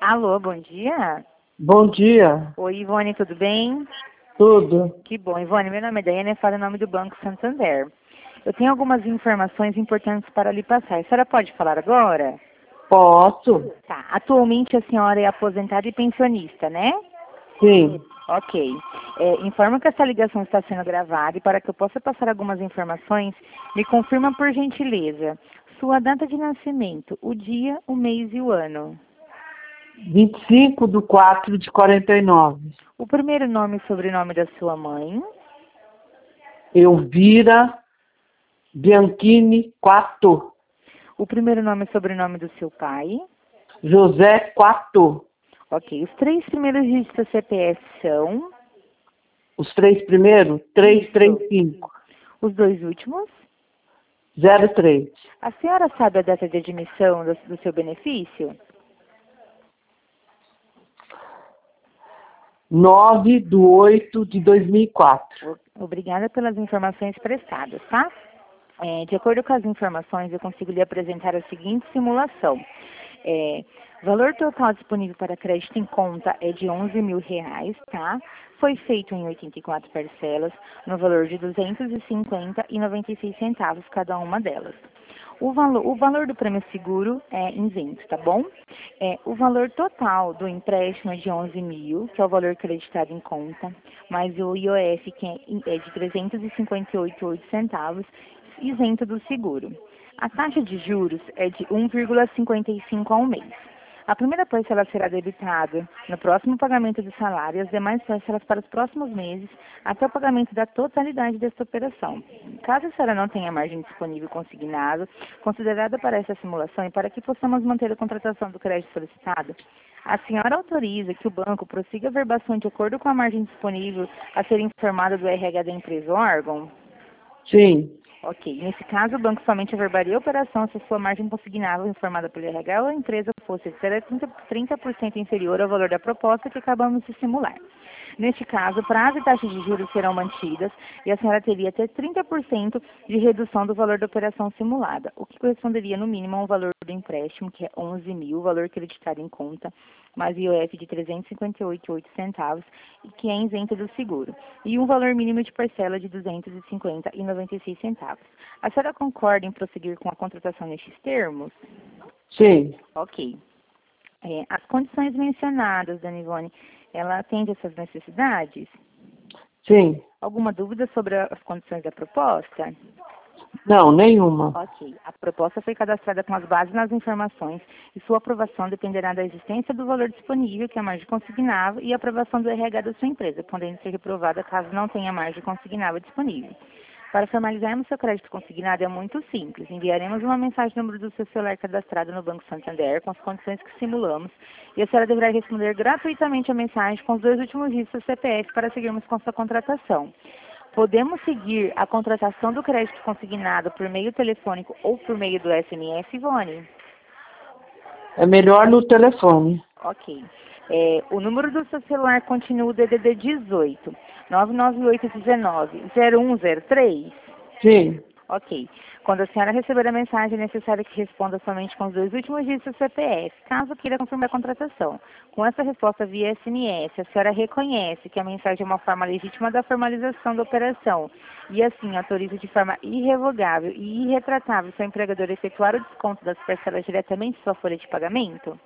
Alô, bom dia. Bom dia, Oi, Ivone, tudo bem? tudo. Que bom, Ivone. Meu nome é Daiane, eu falo em nome do Banco Santander. Eu tenho algumas informações importantes para lhe passar. A senhora pode falar agora? Posso? Tá. Atualmente a senhora é aposentada e pensionista, né? Sim. Ok. Informo que essa ligação está sendo gravada e para que eu possa passar algumas informações, me confirma por gentileza sua data de nascimento, o dia, o mês e o ano. 25/4/49. O primeiro nome e sobrenome da sua mãe. Elvira Bianchini Quatto. O primeiro nome e sobrenome do seu pai. José Quatto. Ok. Os três primeiros dígitos do CPF são Os três primeiros? 335. os dois últimos. 03. A senhora sabe a data de admissão do seu benefício? 9/8/2004. Obrigada pelas informações prestadas, tá? De acordo com as informações, eu consigo lhe apresentar a seguinte simulação. Valor total disponível para crédito em conta é de R$ 11.000, tá? Foi feito em 84 parcelas, no valor de R$ 250,96 cada uma delas. O valor do prêmio seguro é isento, tá bom? O valor total do empréstimo é de 11.000, que é o valor creditado em conta, mais o IOF, que é de 358,08 isento do seguro. A taxa de juros é de 1,55 ao mês. A primeira parcela será debitada no próximo pagamento do salário e as demais parcelas para os próximos meses até o pagamento da totalidade desta operação. Caso a senhora não tenha margem disponível consignada, considerada para essa simulação e para que possamos manter a contratação do crédito solicitado, a senhora autoriza que o banco prossiga a verbação de acordo com a margem disponível a ser informada do RH da empresa ou órgão? Sim. Ok. Nesse caso, o banco somente averbaria a operação se a sua margem consignável informada pelo RH ou a empresa fosse de 30% inferior ao valor da proposta que acabamos de simular. Neste caso, prazo e taxa de juros serão mantidas e a senhora teria até 30% de redução do valor da operação simulada, o que corresponderia no mínimo a um valor do empréstimo, que é 11.000, valor creditado em conta, mais IOF de 358,08 e que é isento do seguro, e um valor mínimo de parcela de 250,96. A senhora concorda em prosseguir com a contratação nestes termos? Sim. Ok. As condições mencionadas, Dona Ivone, ela atende essas necessidades? Sim. Alguma dúvida sobre as condições da proposta? Não, nenhuma. Ok. A proposta foi cadastrada com as bases nas informações e sua aprovação dependerá da existência do valor disponível, que é a margem consignável, e a aprovação do RH da sua empresa, podendo ser reprovada caso não tenha margem consignável disponível. Para formalizarmos seu crédito consignado é muito simples. Enviaremos uma mensagem no número do seu celular cadastrado no Banco Santander com as condições que simulamos e a senhora deverá responder gratuitamente a mensagem com os dois últimos dígitos do CPF para seguirmos com sua contratação. Podemos seguir a contratação do crédito consignado por meio telefônico ou por meio do SMS, Ivone? É melhor no telefone. Ok. O número do seu celular continua o DDD 18 99819 0103? Sim. Ok. Quando a senhora receber a mensagem, é necessário que responda somente com os dois últimos dígitos do CPF, caso queira confirmar a contratação. Com essa resposta via SMS, a senhora reconhece que a mensagem é uma forma legítima da formalização da operação e, assim, autoriza de forma irrevogável e irretratável seu empregador a efetuar o desconto das parcelas diretamente em sua folha de pagamento?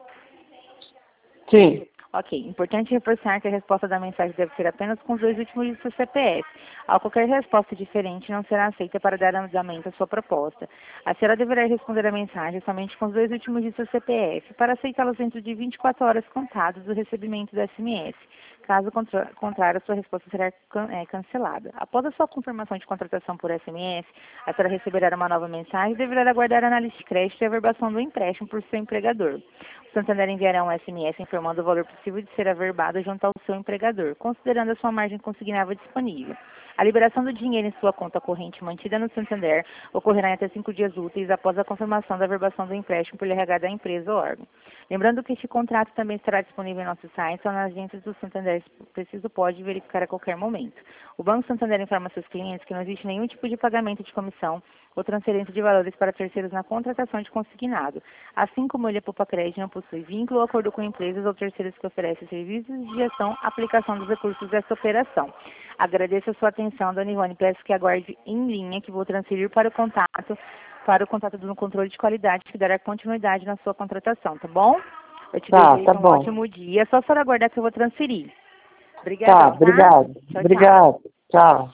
Sim. Ok. Importante reforçar que a resposta da mensagem deve ser apenas com os dois últimos dígitos do CPF. Qualquer resposta diferente não será aceita para dar andamento à sua proposta. A senhora deverá responder a mensagem somente com os dois últimos dígitos do CPF para aceitá-los dentro de 24 horas contadas do recebimento do SMS. Caso contrário, a sua resposta será cancelada. Após a sua confirmação de contratação por SMS, a senhora receberá uma nova mensagem e deverá aguardar a análise de crédito e a verbação do empréstimo por seu empregador. O Santander enviará um SMS informando o valor possível de ser averbado junto ao seu empregador, considerando a sua margem consignável disponível. A liberação do dinheiro em sua conta corrente mantida no Santander ocorrerá em até 5 dias úteis após a confirmação da averbação do empréstimo pelo RH da empresa ou órgão. Lembrando que este contrato também estará disponível em nosso site ou nas agências do Santander, preciso pode verificar a qualquer momento. O Banco Santander informa seus clientes que não existe nenhum tipo de pagamento de comissão ou transferência de valores para terceiros na contratação de consignado. Assim como ele é poupa crédito, não possui possui vínculo ou acordo com empresas ou terceiros que oferecem serviços de gestão, aplicação dos recursos dessa operação. Agradeço a sua atenção, dona Ivone. Peço que aguarde em linha, que vou transferir para o contato do controle de qualidade, que dará continuidade na sua contratação, tá bom? Eu te Tá, desejo tá um bom. ótimo dia. É só a senhora aguardar que eu vou transferir. Tá, Obrigadão, tá? obrigado. Tchau, tchau. Obrigado. Tchau.